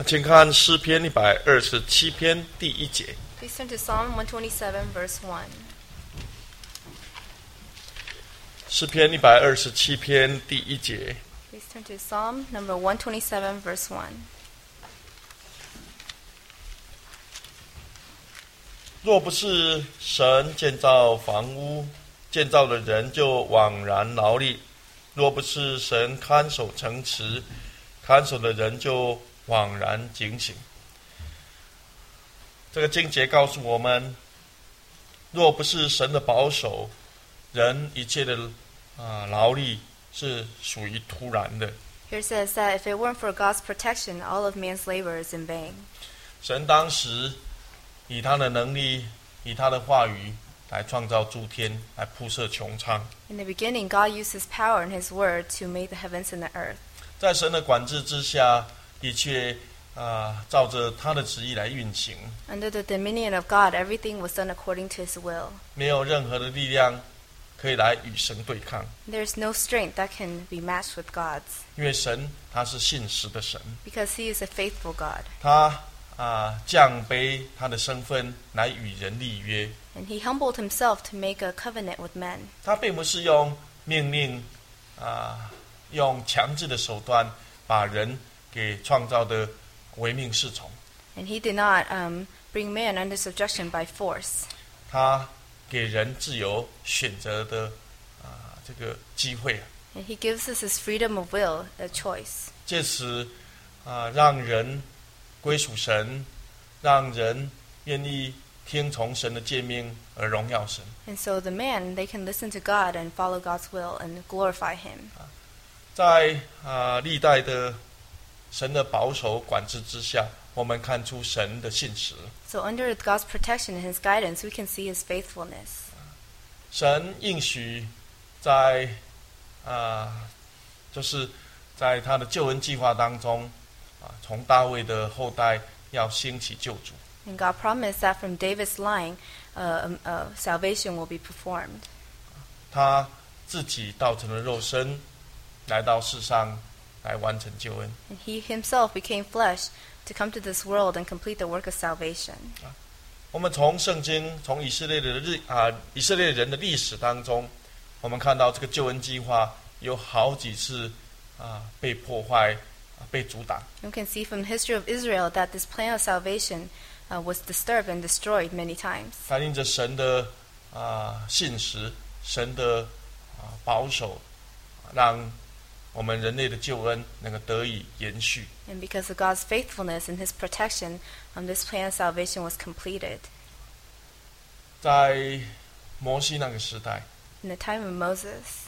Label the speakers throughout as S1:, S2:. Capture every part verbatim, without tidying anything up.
S1: 请看诗篇一百二十七篇第一节。
S2: Please turn to Psalm one twenty-seven, verse one.
S1: 诗篇一百二十七篇第一节。
S2: Please turn to Psalm number one twenty-seven, verse one.
S1: 若不是神建造房屋，建造的人就枉然劳力；若不是神看守城池，看守的人就枉然警醒。这个经节告诉我们，若不是神的保守，人一切的啊劳力是属于突然的。
S2: Here it says that if it weren't for God's protection, all of man's labor is in vain.
S1: 神当时以他的能力，以他的话语来创造诸天，来铺设穹苍。
S2: In the beginning, God used His power and His word to make the heavens and the earth.
S1: 在神的管制之下，一切啊照着他的旨意来运行，
S2: Under the dominion of God, everything was done according to His will.
S1: 没有任何的力量可以来与神对抗，
S2: There's no strength that can be matched with God's,
S1: 因为神他是信实的神，
S2: because He is a faithful God.
S1: 他啊降卑他的身份来与人立约，
S2: And He humbled Himself to make a covenant with men.
S1: 他并不是用命令啊用强制的手段把人给创造的唯命是从，
S2: And He did not um, bring man under subjection by force.
S1: 他给人自由选择的啊这个机会，
S2: And He gives us His freedom of will, a choice.
S1: 借此啊让人归属神，让人愿意听从神的诫命而荣耀神。
S2: And so the man, they can listen to God and follow God's will and glorify Him.
S1: 在啊历代的神的保守管制之下，我们看出神的信实。
S2: So under God's protection and His guidance, we can see His faithfulness.
S1: 神应许在啊，就是在他的救恩计划当中啊，从大卫的后代要兴起救主。
S2: And God promised that from David's line, uh, um, uh, salvation will be performed.
S1: 他自己道成了肉身，来到世上来完成救恩。
S2: And He Himself became flesh to come to this world and complete the work of salvation.
S1: 我们从圣经，从以色列的日啊以色列人的历史当中，我们看到这个救恩计划有好几次啊被破坏、啊被阻挡。
S2: We can see from the history of Israel that this plan of salvation uh, was disturbed and destroyed many times.
S1: 但因着神的啊信实，神的啊保守，让我们人类的救恩能够得以延续。
S2: And because of God's faithfulness and His protection, um, this plan of salvation was completed.
S1: 在摩西那个时代，
S2: In the time of Moses,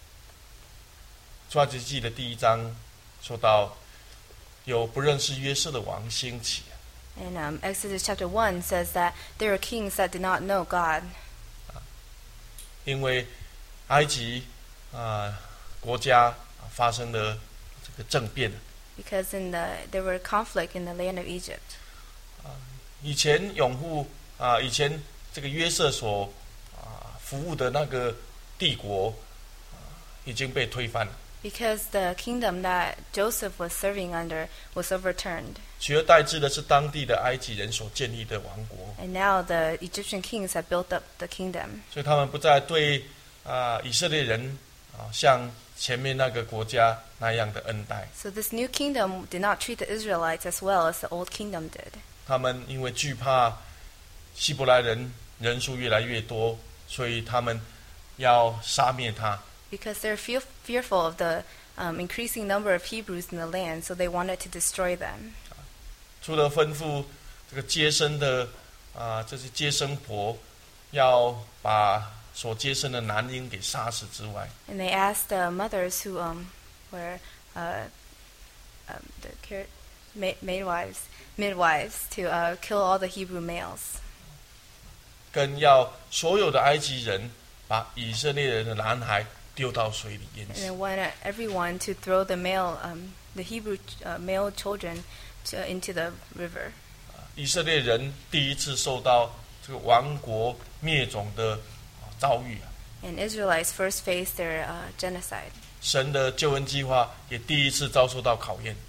S1: 出埃及记的第一章说到，有不认识约瑟的王兴起。
S2: and um, Exodus chapter one says that there were kings that did not know God.
S1: 因为埃及啊国家发生了这个政变，
S2: Because in the there were conflict in the land of Egypt.
S1: 以前拥护啊以前这个约瑟所啊服务的那个帝国啊已经被推翻了，
S2: Because the kingdom that Joseph was serving under was overturned.
S1: 取而代之的是当地的埃及人所建立的王国，
S2: And now the Egyptian kings have built up the kingdom.
S1: 所以他们不再对啊以色列人啊像前面那个国家那样的恩待。
S2: So this new kingdom did not treat the Israelites as well as the old kingdom did.
S1: 他们因为惧怕希伯来人人数越来越多，所以他们要杀灭他。
S2: Because they're fear- fearful of the um, increasing number of Hebrews in the land, so they wanted to destroy them.
S1: 除了吩咐这个接生的啊，这些接生婆要把所接生的男婴给杀死之外，
S2: And they asked the mothers who um, were uh, um, the care- ma- midwives, midwives to uh, kill all the Hebrew males.
S1: 更要所有的埃及人把以色列人的男孩丢到水里淹
S2: And
S1: 死。
S2: they wanted everyone to throw the male, um, the Hebrew uh, male children to, into the river.
S1: 以色列人第一次受到这个亡国灭种的啊遭遇啊，
S2: And Israelites first faced their uh, genocide.
S1: 神的救恩计划也第一次遭受到考验。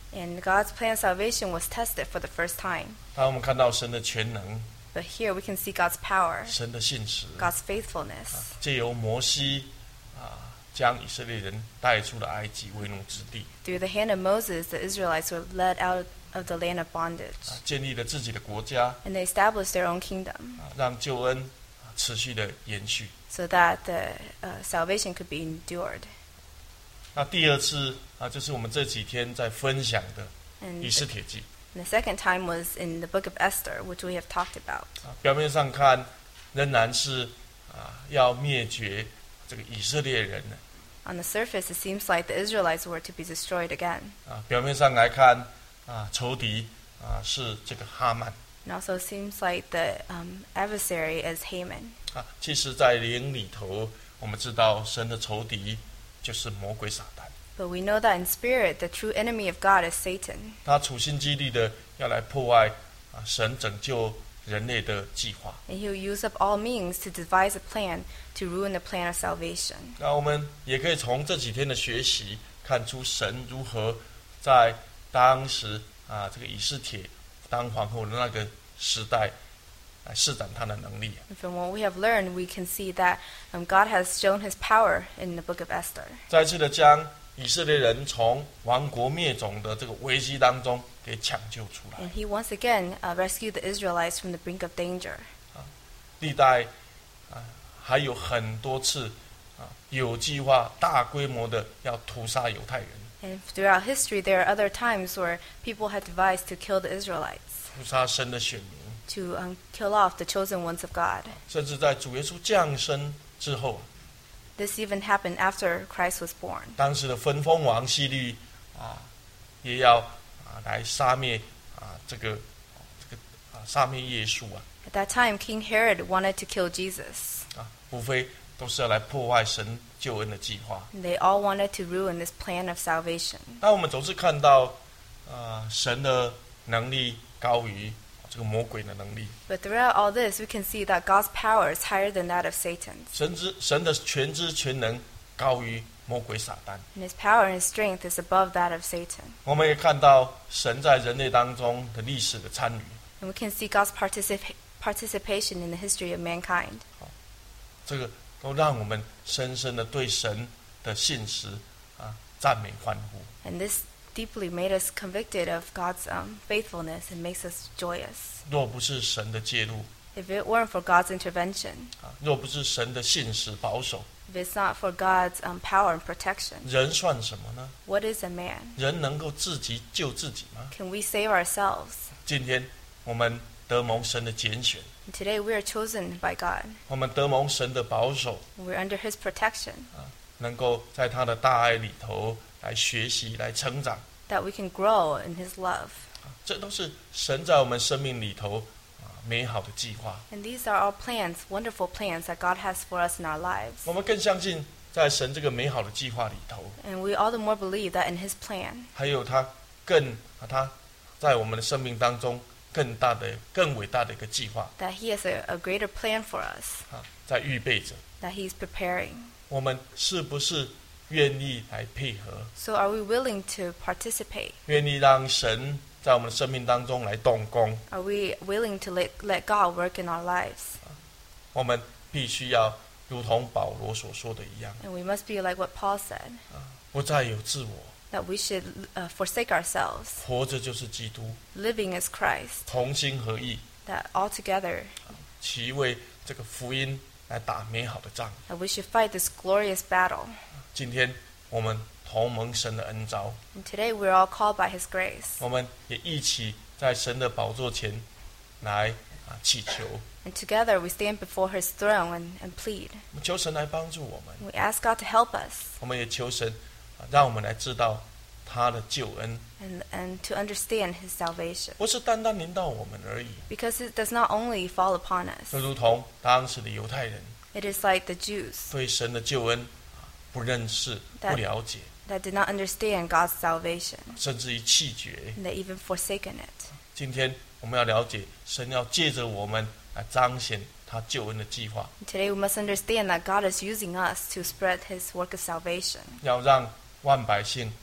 S2: And God's plan of salvation was tested for the first time.
S1: 当我们看到神的全能，
S2: But here we can see God's power,
S1: 神的信实，
S2: God's faithfulness.
S1: 藉由摩西啊，将以色列人带出了埃及为奴之地，
S2: Through the hand of Moses, the Israelites were led out of the land of bondage.
S1: 啊，建立了自己的国家，
S2: And they established their own kingdom
S1: 啊，让救恩啊持续的延续。
S2: so that the uh, salvation could be endured.
S1: 那第二次啊，就是我们这几天在分享的
S2: And
S1: 以斯帖记。
S2: the second time was in the book of Esther, which we have talked about.
S1: 啊，表面上看仍然是啊要灭绝这个以色列人呢。
S2: On the surface, it seems like the Israelites were to be destroyed again.
S1: 啊，表面上来看啊，仇敌啊是这个哈曼
S2: And also it seems like the um, adversary is Haman.
S1: 啊，其实，在灵里头，我们知道神的仇敌就是魔鬼撒旦，
S2: But we know that in spirit, the true enemy of God is Satan.
S1: 他处心积虑的要来破坏啊神拯救人类的计划。
S2: And he'll use up all means to devise a plan to ruin the plan of salvation.
S1: 那我们也可以从这几天的学习看出神如何在当时啊这个以斯帖当皇后的那个时代来施展他的能力。
S2: And from what we have learned, we can see that um, God has shown his power in the book of Esther.
S1: 再次的将以色列人从亡国灭种的这个危机当中给抢救出来。
S2: And he once again uh, rescued the Israelites from the brink of danger.
S1: 历代啊还有很多次啊有计划、大规模的要屠杀犹太人，
S2: And throughout history, there are other times where people had devised to kill the Israelites,
S1: 屠杀神的选民，
S2: to um, kill off the chosen ones of God.
S1: 甚至在主耶稣降生之后，
S2: This even happened after Christ was born.
S1: 当时的分封王希律啊，也要啊来杀灭啊这个这个啊杀灭耶稣啊
S2: At that time, King Herod wanted to kill Jesus.
S1: 啊，无非都是要来破坏神救恩的计划。
S2: And they all wanted to ruin this plan of salvation.
S1: 但我们总是看到啊神的能力高于这个魔鬼的能力，
S2: But throughout all this, we can see that God's power is higher than that of Satan's.
S1: 神之神的全知全能高于魔鬼撒旦。
S2: And his power and his strength is above that of Satan.
S1: 我们也看到神在人类当中的历史的参与，
S2: And we can see God's particip- participation in the history of mankind.
S1: 这个都让我们深深的对神的信实啊赞美欢呼。
S2: And this deeply made us convicted of God's um, faithfulness and makes us joyous.
S1: 若不是神的介入
S2: If it weren't for God's intervention,
S1: 啊，若不是神的信实保守，
S2: if it's not for God's um, power and protection,
S1: 人算什么呢？
S2: what is a man?
S1: 人能够自己救自己吗？
S2: Can we save ourselves?
S1: 今天我们得蒙神的拣选，
S2: And today we are chosen by God.
S1: 我们得蒙神的保守，
S2: We're under his protection,
S1: 能够在他的大爱里头来学习、来成长，
S2: that we can grow in his love.
S1: 啊这都是神在我们生命里头啊美好的计划。
S2: And these are all plans, wonderful plans that God has for us in our lives.
S1: 我们更相信，在神这个美好的计划里头，
S2: And we all the more believe that in his plan,
S1: 还有他更啊他在我们的生命当中更大的、更伟大的一个计划
S2: that he has a, a greater plan for us,
S1: 啊，在预备着。
S2: that he's preparing.
S1: 我们是不是愿意来配合？
S2: So are we willing to participate?
S1: 愿意让神在我们的生命当中来动工？
S2: Are we willing to let, let God work in our lives?
S1: 我们必须要如同保罗所说的一样，
S2: And we must be like what Paul said,
S1: 不再有自我，
S2: that we should uh, forsake ourselves.
S1: 活着就是基督，
S2: Living as Christ,
S1: 同心合意，
S2: that all together,
S1: 齐为这个福音来打美好的仗。
S2: that we should fight this glorious battle.
S1: 今天我们同蒙神的恩召，
S2: And today we're all called by his grace.
S1: 我们也一起在神的宝座前来啊祈求，
S2: And together we stand before his throne and, and plead.
S1: 我们求神来帮助我们，
S2: We ask God to help us
S1: 我们也求神啊让我们来知道他的救恩，
S2: and, and to understand his salvation.
S1: 不是单单临到我们而已，
S2: Because it does not only fall upon us.
S1: 就如同当时的犹太人
S2: It is like the Jews
S1: 对神的救恩啊不认识、不了解，
S2: that did not understand God's salvation.
S1: 甚至于弃绝。
S2: And they even forsaken it.
S1: 今天我们要了解，神要借着我们来彰显他救恩的计划，
S2: And today we must understand that God is using us to spread his work of salvation.
S1: 要让万百姓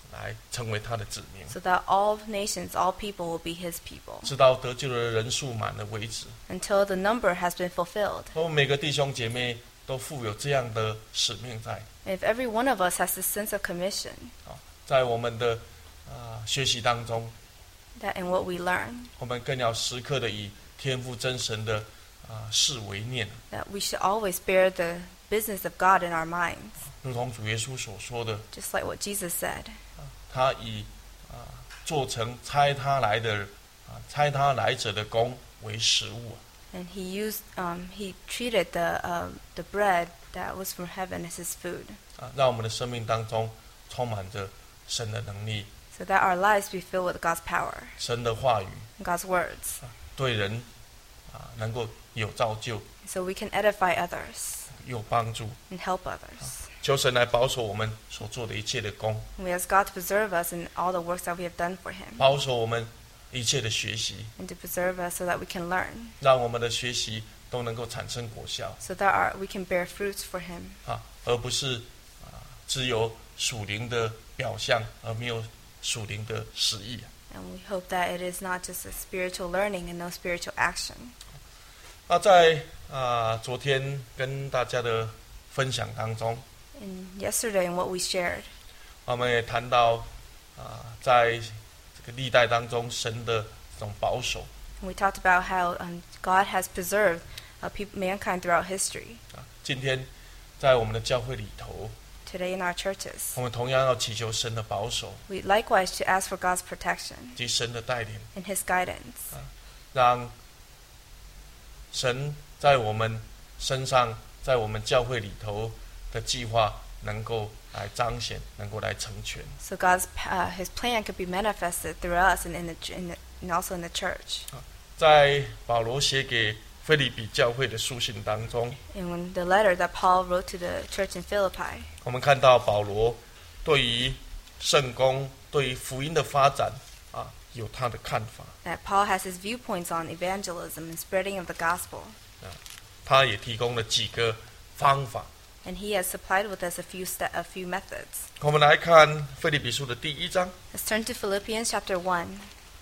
S1: 来成为他的子民，
S2: so that all nations, all people will be his people,
S1: 直到得救的人数满了为止。
S2: until the number has been fulfilled.
S1: 我们每个弟兄姐妹都负有这样的使命在，
S2: If every one of us has this sense of commission,
S1: 在我们的、呃、学习当中，
S2: that in what we learn,
S1: 我们更要时刻的以天父真神的、呃、事为念，
S2: that we should always bear the business of God in our minds,
S1: 如同主耶稣所说的，
S2: just like what Jesus said.
S1: 他以、呃、做成差他来的、呃、差他来者的工为食物。
S2: And he used, um, he treated the uh, the bread that was from heaven as his food,
S1: 啊，让我们的生命当中充满着神的能力、
S2: so that our lives be filled with God's power
S1: 神的话语，
S2: and God's words,
S1: 对人啊能够有造就、
S2: so we can edify others
S1: 有帮助。
S2: and help others.
S1: 求神来保守我们所做的一切的工，
S2: And we ask God to preserve us in all the works that we have done for him,
S1: 保守我们一切的学习，
S2: and to preserve us so that we can learn,
S1: 让我们的学习都能够产生果效
S2: so that our, we can bear fruits for him,
S1: 啊，而不是啊只有属灵的表象，而没有属灵的实意。
S2: and we hope that it is not just a spiritual learning and no spiritual action.
S1: 那在啊昨天跟大家的分享当中，
S2: And yesterday in what we shared,
S1: 我们也谈到啊在这个历代当中神的这种保守
S2: we talked about how um, God has preserved uh, peop- mankind throughout history.
S1: 啊。今天在我们的教会里头，
S2: Today in our churches,
S1: 我们同样要祈求神的保守
S2: we likewise to ask for God's protection
S1: 及神的带领，
S2: and his guidance,
S1: 让神在我们身上，在我们教会里头的计划能够来彰显，能够来成全。
S2: so God's uh, his plan could be manifested through us and in the, ch- in the and also in the church.
S1: 在保罗写给腓立比教会的书信当中，
S2: In the letter that Paul wrote to the church in Philippi,
S1: 我们看到保罗对于圣工、对于福音的发展啊，有他的看法。
S2: that Paul has his viewpoints on evangelism and spreading of the gospel,
S1: 他也提供了几个方法。
S2: and he has supplied with us a few ste- a few methods.
S1: 我们来看腓立比书的第一章，
S2: Let's turn to Philippians chapter one.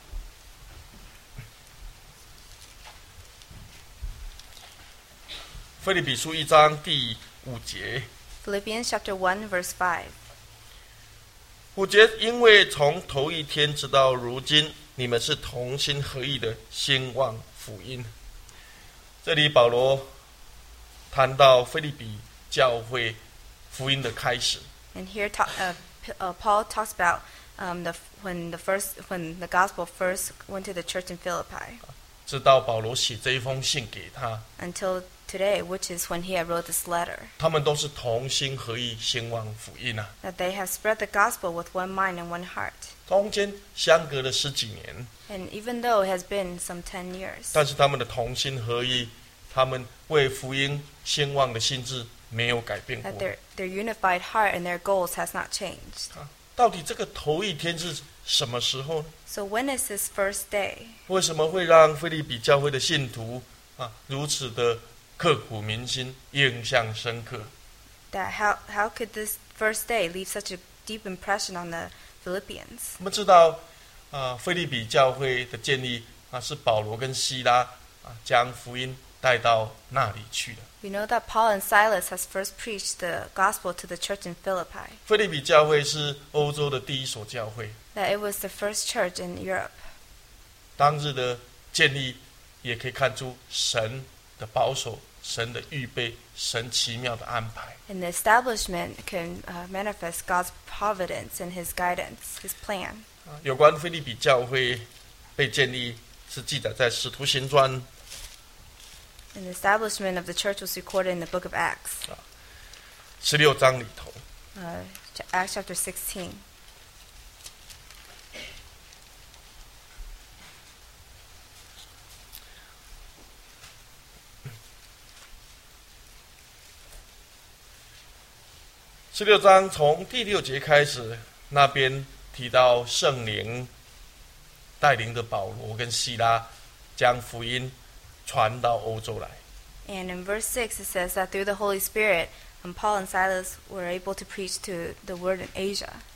S1: 腓立比书一章第五节。
S2: Philippians chapter one verse five.
S1: 五节，因为从头一天直到如今，你们是同心合意的兴旺福音。这里保罗谈到腓立比教会福音的开始，
S2: And here ta- uh, P- uh, Paul talks about um, the when the first when the gospel first went to the church in Philippi
S1: 直到保罗写这一封信给他，
S2: until today, which is when he had wrote this letter,
S1: 他们都是同心合意兴旺福音啊。
S2: that they have spread the gospel with one mind and one heart.
S1: 中间相隔了十几年，
S2: And even though it has been some ten years,
S1: 但是他们的同心合意，他们为福音兴旺的心志没有改变过
S2: that。their their unified heart and their goals has not changed.
S1: 到底这个头一天是什么时候呢？
S2: So when is this first day?
S1: 为什么会让腓立比教会的信徒啊如此的刻骨铭心、印象深刻？
S2: That how how could this first day leave such a deep impression on the Philippians?
S1: 我们知道啊，腓立比教会的建立啊是保罗跟希拉啊将福音带到那里去的。
S2: We know that Paul and Silas has first preached the gospel to the church in Philippi.
S1: 腓立比教会是欧洲的第一所教会，
S2: That it was the first church in Europe.
S1: 当日的建立也可以看出神的保守、神的预备、神奇妙的安排。
S2: And the establishment can uh, manifest God's providence and His guidance, His plan.
S1: 有关腓立比教会被建立是记载在《使徒行传》
S2: And the establishment of the church was recorded in the book of Acts,
S1: 十六章里头。
S2: uh, ch- Acts chapter sixteen.
S1: 十六章从第六节开始，那边提到圣灵带领的保罗跟希拉将福音传到欧洲来。
S2: And in verse six it says that through the Holy Spirit, um, Paul and Silas were able to preach to the word in Asia.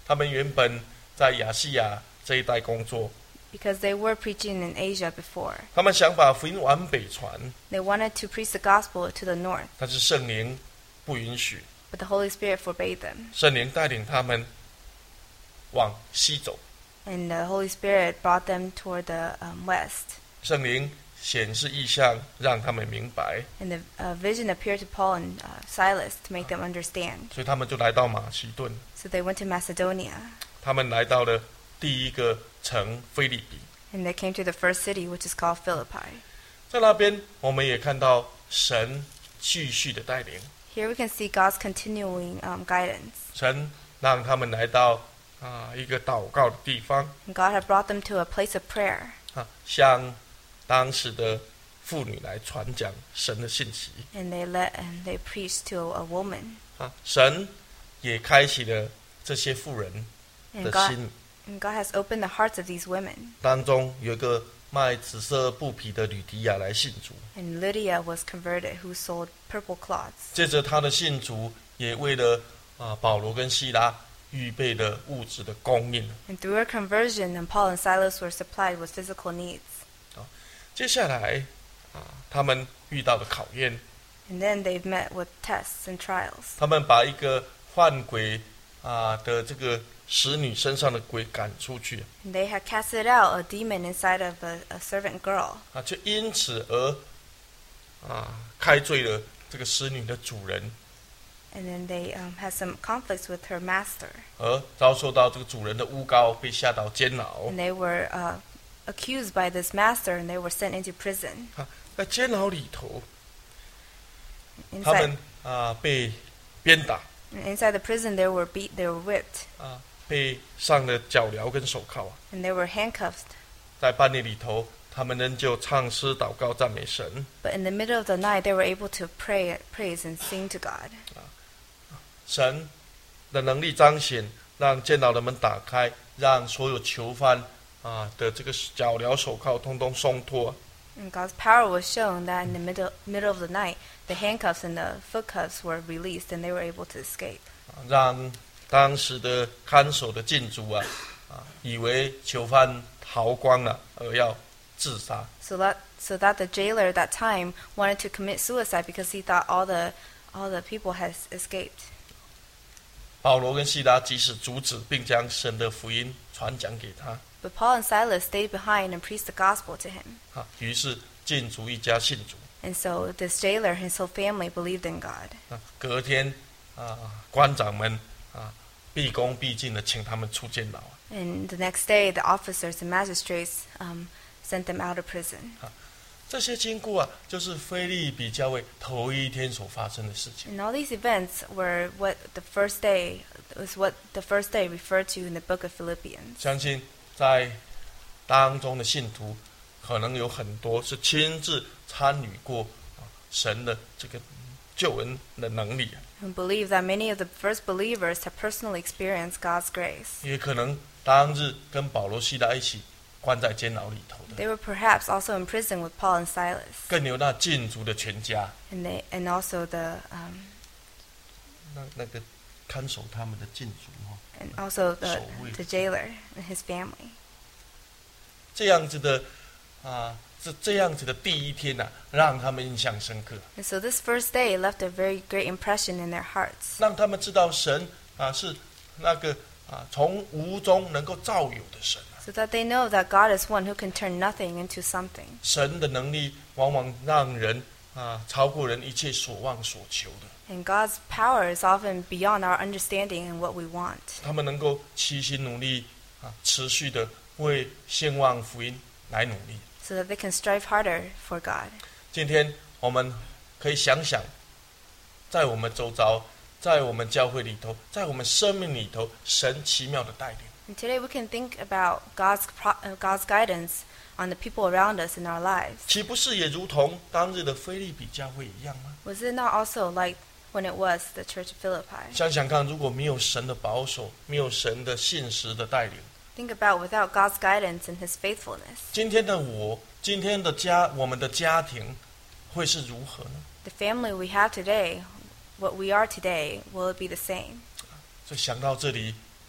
S1: 他们原本在亚细亚这一带工作，
S2: because they were preaching in Asia before.
S1: 他们想把福音往北传，
S2: They wanted to preach the gospel to the north,
S1: 但是圣灵不允许，
S2: but the Holy Spirit forbade them.
S1: 圣灵带领他们往西走。
S2: And the Holy Spirit brought them toward the um, west.
S1: 圣灵显示异象，让他们明白，
S2: And the uh, vision appeared to Paul and uh, Silas to make them understand.
S1: 所以他们就来到马其顿。
S2: So they went to Macedonia,
S1: 他们来到了第一个城腓立比，
S2: and they came to the first city, which is called Philippi.
S1: 在那边我们也看到神继续的带领，
S2: Here we can see God's continuing um, guidance.
S1: 神让他们来到啊一个祷告的地方
S2: And God had brought them to a place of prayer,
S1: 啊，向当时的妇女来传讲神的信息
S2: and they let and they preached to a, a woman.
S1: 啊，神也开启了这些妇人
S2: And
S1: 的
S2: God,
S1: 心，
S2: and God has opened the hearts of these women.
S1: 当中有一个卖紫色布匹的吕迪亚来信主，
S2: And Lydia was converted, who sold purple cloths.
S1: 接着他的信主也为了啊保罗跟希拉预备了物质的供应。
S2: And through her conversion, and Paul and Silas were supplied with physical needs.
S1: 接下来啊，他们遇到了考验，
S2: And then they've met with tests and trials.
S1: 他们把一个换鬼啊的这个使女身上的鬼赶出去
S2: And they had casted out a demon inside of a, a servant girl.
S1: 啊，就因此而啊开罪了这个使女的主人，
S2: And then they um, had some conflicts with her master.
S1: 而遭受到这个主人的诬告，被下到监牢
S2: And。they were uh, accused by this master, and they were sent into prison.
S1: 啊，在监牢里头，他
S2: Inside,
S1: 们啊被鞭打
S2: inside the prison, they were beat, they were whipped,
S1: 啊，被上了脚镣跟手铐啊。
S2: and they were handcuffed.
S1: 在半夜里头，他们仍旧唱诗祷告赞美神。
S2: But in the middle of the night, they were able to pray, praise, and sing to God.
S1: 神的能力彰显，让监牢的门打开，让所有囚犯啊的这个脚镣手铐通通松脱。
S2: And God's power was shown that in the middle middle of the night, the handcuffs and the foot cuffs were released, and they were able to escape.
S1: 啊让当时的看守的禁足啊啊，以为囚犯逃光了，而要自杀。
S2: So that so that the jailer at that time wanted to commit suicide because he thought all the all the people had escaped.
S1: 保罗跟希拉即使阻止，并将神的福音传讲给他
S2: But Paul and Silas stayed behind and preached the gospel to him.
S1: 啊，于是禁足一家信主。
S2: And so this jailer and his whole family believed in God.
S1: 啊，隔天啊，官长们啊毕恭毕敬的请他们出监牢。
S2: And the next day, the officers and magistrates um, sent them out of prison.
S1: 这些经过啊，就是腓立比教会头一天所发生的事情。
S2: And all these events were what the first day was what the first day referred to in the book of Philippians.
S1: 相信在当中的信徒，可能有很多是亲自参与过啊神的这个救恩的能力，
S2: And believe that many of the first believers have personally experienced God's grace.
S1: 也可能当日跟保罗、希拉一起关在监牢里头的，
S2: They were perhaps also in prison with Paul and Silas,
S1: 更有那禁足的全家，
S2: and they and also the um,
S1: 那那个看守他们的禁足哦，
S2: and also the
S1: So weird.
S2: the jailer and his family.
S1: 这样子的啊，这这样子的第一天呐、啊，让他们印象深刻，
S2: And so this first day left a very great impression in their hearts.
S1: 让他们知道神啊是那个啊从无中能够造有的神啊，
S2: So that they know that God is one who can turn nothing into something.
S1: 神的能力往往让人啊超过人一切所望所求的，
S2: And God's power is often beyond our understanding and what we want.
S1: 他们能够齐心努力啊，持续的为兴旺福音来努力。
S2: So that they can strive harder for God.
S1: 今天我们可以想想，在我们周遭，在我们教会里头，在我们生命里头，神奇妙的带领。
S2: And today we can think about God's pro- uh, God's guidance on the people around us in our lives.
S1: 岂不是也如同当日的腓立比教会一样吗？
S2: Was it not also like when it was the Church of Philippi?
S1: 想想看，如果没有神的保守，没有神的信实的带领，
S2: Think about without God's guidance and His faithfulness,
S1: 今天的我，今天的家，我们的家庭会是如何呢？
S2: the family we have today, what we are today, will it be the same?
S1: 所以想到这里，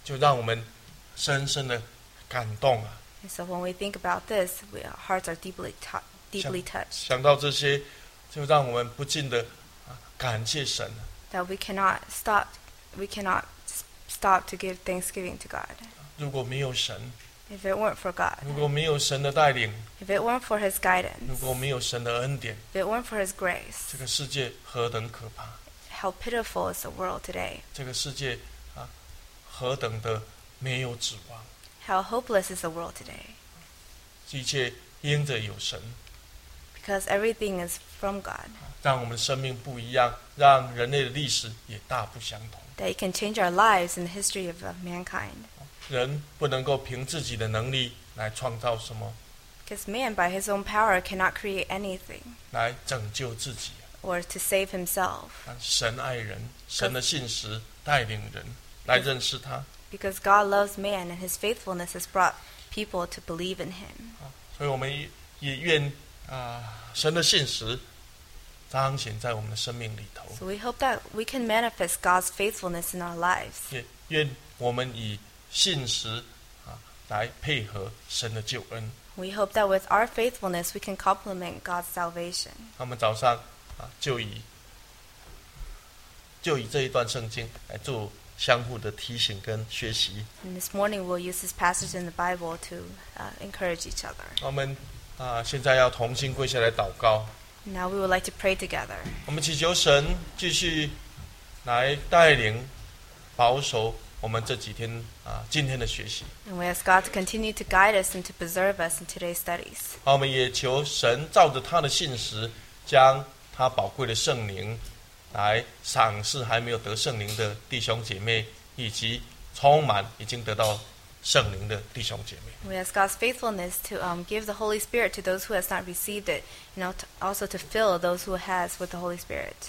S1: 就让我们深深的感动啊！
S2: And so when we think about this, we, our hearts are deeply, tou- deeply touched.
S1: 想到这些，就让我们不禁的啊感谢神。
S2: That we cannot stop, we cannot s- stop to give thanksgiving to God.
S1: 如果没有神，
S2: If it weren't for God,
S1: 如果没有神的带领，
S2: if it weren't for His
S1: 如
S2: guidance,
S1: 果没有神的恩典，
S2: if it weren't for His grace,
S1: 这个世界何等可怕！
S2: how pitiful is the world today?
S1: 这个世界啊，何等的没有指望！
S2: How hopeless is the world today?
S1: 一切因着有神，
S2: Because everything is from God.
S1: 让我们的生命不一样，让人类的历史也大不相同。
S2: That He can change our lives in the history of uh, mankind.
S1: 人不能够凭自己的能力来创造什么，
S2: Because man, by his own power, cannot create anything
S1: 来拯救自己。
S2: or to save himself.
S1: 但神爱人，神的信实带领人来认识他。
S2: Because God loves man, and His faithfulness has brought people to believe in Him.
S1: 所以我们也也愿啊、神的信实彰显在我们的生命里头，
S2: So we hope that we can manifest God's faithfulness in our lives.
S1: 也愿我们以信实啊来配合神的救恩。
S2: We hope that with our faithfulness, we can complement God's salvation.
S1: 那么早上啊，就以就以这一段圣经来做相互的提醒跟学习。
S2: And this morning, we'll use this passage in the Bible to uh, encourage each other.
S1: 我们啊，现在要同心跪下来祷告。
S2: Now we would like to pray together.
S1: 我们祈求神继续来带领、保守我们这几天啊今天的学习。
S2: And we ask God to continue to guide us and to preserve us in today's studies.
S1: 好，我们也求神照着他的信实，将他宝贵的圣灵来赏赐还没有得圣灵的弟兄姐妹，以及充满已经得到圣灵的弟兄姐妹。
S2: We ask God's faithfulness to um, give the Holy Spirit to those who has not received it, and al- also to fill those who has with the Holy Spirit.